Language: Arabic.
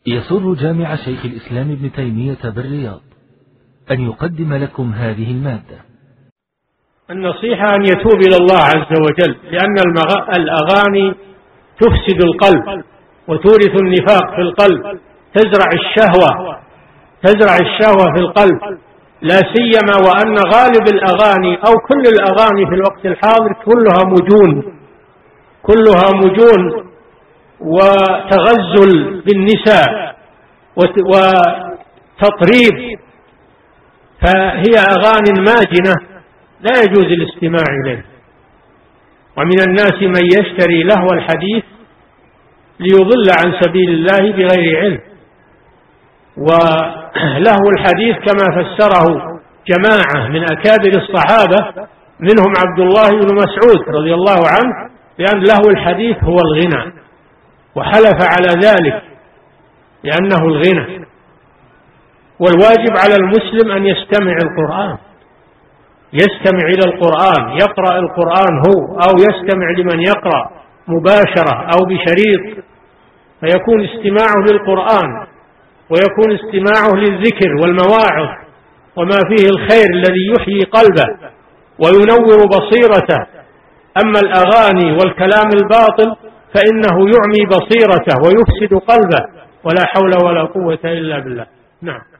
يسر جامع شيخ الإسلام ابن تيمية بالرياض أن يقدم لكم هذه المادة. النصيحة أن يتوب إلى الله عز وجل، لأن الأغاني تفسد القلب وتورث النفاق في القلب، تزرع الشهوة في القلب، لا سيما وأن غالب الأغاني أو كل الأغاني في الوقت الحاضر كلها مجون وتغزل بالنساء وتطريب، فهي أغاني ماجنة لا يجوز الاستماع إليه. ومن الناس من يشتري لهو الحديث ليضل عن سبيل الله بغير علم. ولهو الحديث كما فسره جماعة من أكابر الصحابة منهم عبد الله بن مسعود رضي الله عنه بأن لهو الحديث هو الغنى، وحلف على ذلك لأنه الغنى. والواجب على المسلم أن يستمع إلى القرآن، يقرأ القرآن هو أو يستمع لمن يقرأ مباشرة أو بشريط، فيكون استماعه للقرآن ويكون استماعه للذكر والمواعظ وما فيه الخير الذي يحيي قلبه وينور بصيرته. أما الأغاني والكلام الباطل فإنه يعمي بصيرته ويفسد قلبه، ولا حول ولا قوة إلا بالله. نعم.